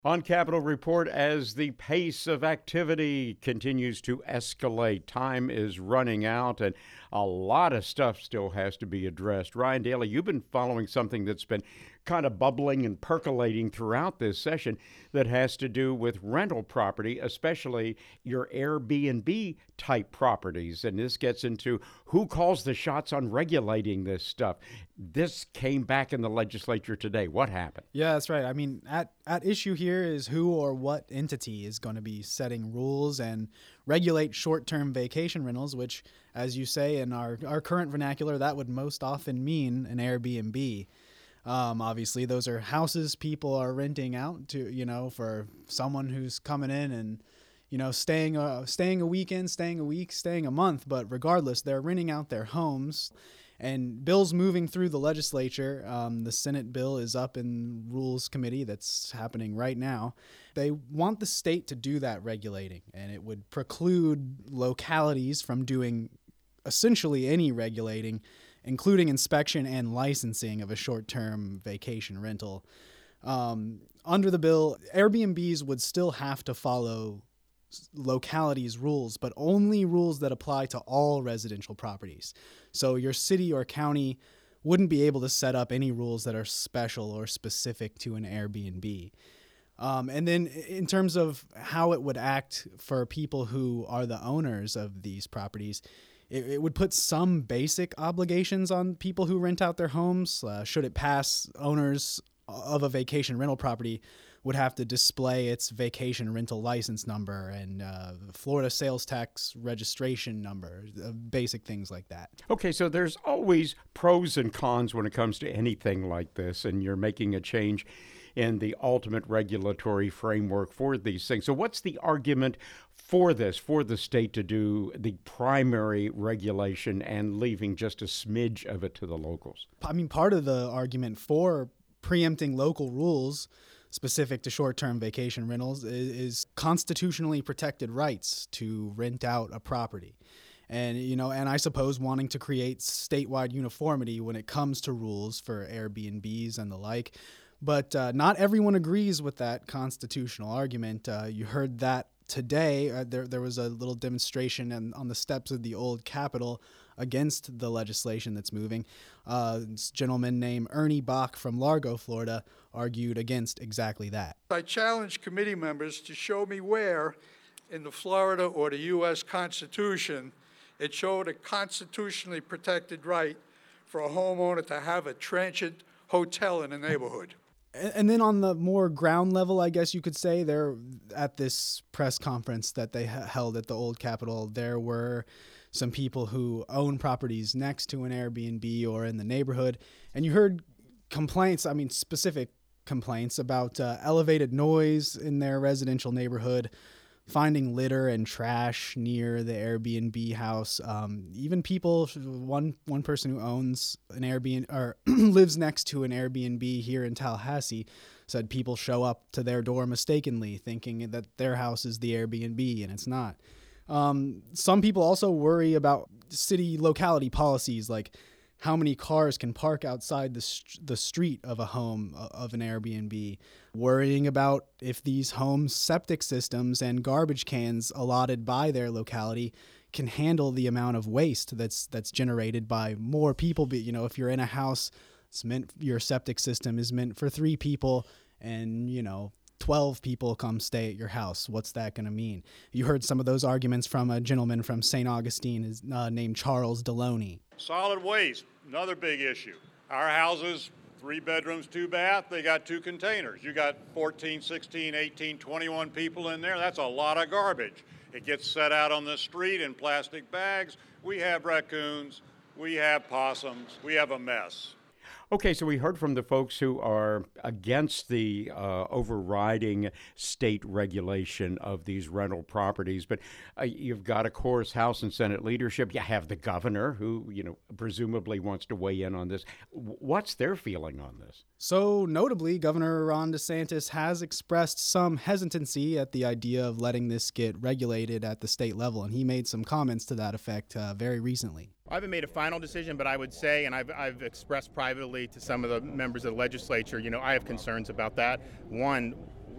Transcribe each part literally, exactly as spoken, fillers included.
On Capitol Report, as the pace of activity continues to escalate, time is running out, and a lot of stuff still has to be addressed. Ryan Daly, you've been following something that's been kind of bubbling and percolating throughout this session that has to do with rental property, especially your Airbnb type properties. And this gets into who calls the shots on regulating this stuff. This came back in the legislature today. What happened? Yeah, that's right. I mean, at, at issue here is who or what entity is going to be setting rules and regulate short-term vacation rentals, which, as you say, in our, our current vernacular, that would most often mean an Airbnb. Um, obviously, those are houses people are renting out to, you know, for someone who's coming in and, you know, staying a, staying a weekend, staying a week, staying a month. But regardless, they're renting out their homes. And bills moving through the legislature. Um, the Senate bill is up in Rules Committee. That's happening right now. They want the state to do that regulating, and it would preclude localities from doing essentially any regulating, including inspection and licensing of a short-term vacation rental. Um, under the bill, Airbnbs would still have to follow localities' rules, but only rules that apply to all residential properties. So your city or county wouldn't be able to set up any rules that are special or specific to an Airbnb. Um, and then in terms of how it would act for people who are the owners of these properties, it, it would put some basic obligations on people who rent out their homes. Uh, should it pass, owners of a vacation rental property would have to display its vacation rental license number and uh, Florida sales tax registration number, uh, basic things like that. Okay, so there's always pros and cons when it comes to anything like this, and you're making a change in the ultimate regulatory framework for these things. So what's the argument for this, for the state to do the primary regulation and leaving just a smidge of it to the locals? I mean, part of the argument for preempting local rules specific to short-term vacation rentals is, is constitutionally protected rights to rent out a property. And, you know, and I suppose wanting to create statewide uniformity when it comes to rules for Airbnbs and the like. But uh, not everyone agrees with that constitutional argument. Uh, you heard that today. Uh, there, there was a little demonstration in, on the steps of the old Capitol against the legislation that's moving. Uh, this gentleman named Ernie Bach from Largo, Florida, argued against exactly that. I challenge committee members to show me where in the Florida or the U S Constitution it showed a constitutionally protected right for a homeowner to have a transient hotel in a neighborhood. And then on the more ground level, I guess you could say, there at this press conference that they held at the old Capitol, there were some people who own properties next to an Airbnb or in the neighborhood. And you heard complaints, I mean, specific complaints about uh, elevated noise in their residential neighborhood, finding litter and trash near the Airbnb house. Um, even people, one one person who owns an Airbnb or lives next to an Airbnb here in Tallahassee said people show up to their door mistakenly thinking that their house is the Airbnb and it's not. Um, some people also worry about city locality policies, like how many cars can park outside the st- the street of a home uh, of an Airbnb, worrying about if these homes' septic systems and garbage cans allotted by their locality can handle the amount of waste that's that's generated by more people. But, you know, if you're in a house, it's meant your septic system is meant for three people, and you know, twelve people come stay at your house. What's that going to mean? You heard some of those arguments from a gentleman from Saint Augustine is, uh, named Charles Deloney. Solid waste, another big issue. Our houses, three bedrooms, two bath, they got two containers. You got fourteen, sixteen, eighteen, twenty-one people in there. That's a lot of garbage. It gets set out on the street in plastic bags. We have raccoons, we have possums, we have a mess. Okay, so we heard from the folks who are against the uh, overriding state regulation of these rental properties, but uh, you've got, of course, House and Senate leadership. You have the governor who, you know, presumably wants to weigh in on this. What's their feeling on this? So notably, Governor Ron DeSantis has expressed some hesitancy at the idea of letting this get regulated at the state level, and he made some comments to that effect uh, very recently. I haven't made a final decision, but I would say, and I've, I've expressed privately to some of the members of the legislature, you know, I have concerns about that. One,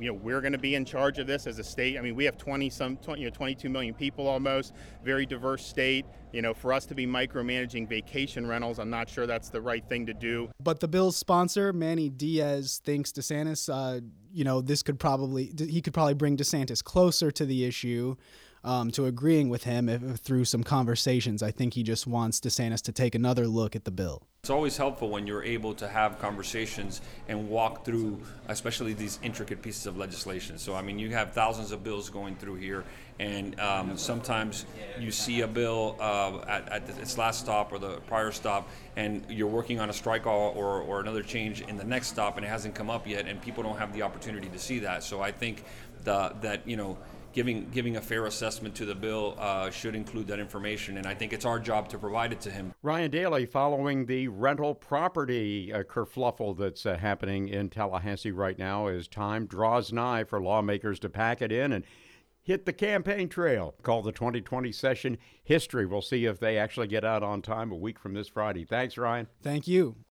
you know, we're going to be in charge of this as a state. I mean, we have twenty some, twenty, you know, twenty-two million people almost, very diverse state. You know, for us to be micromanaging vacation rentals, I'm not sure that's the right thing to do. But the bill's sponsor, Manny Diaz, thinks DeSantis, uh, you know, this could probably, he could probably bring DeSantis closer to the issue, um, to agreeing with him if, if through some conversations. I think he just wants DeSantis to take another look at the bill. It's always helpful when you're able to have conversations and walk through, especially these intricate pieces of legislation. So, I mean, you have thousands of bills going through here, and um, sometimes you see a bill uh, at, at its last stop or the prior stop, and you're working on a strike or, or, or another change in the next stop, and it hasn't come up yet, and people don't have the opportunity to see that. So I think the, that, you know, Giving giving a fair assessment to the bill uh, should include that information, and I think it's our job to provide it to him. Ryan Daly, following the rental property uh, kerfluffle that's uh, happening in Tallahassee right now as time draws nigh for lawmakers to pack it in and hit the campaign trail. Call the twenty twenty session history. We'll see if they actually get out on time a week from this Friday. Thanks, Ryan. Thank you.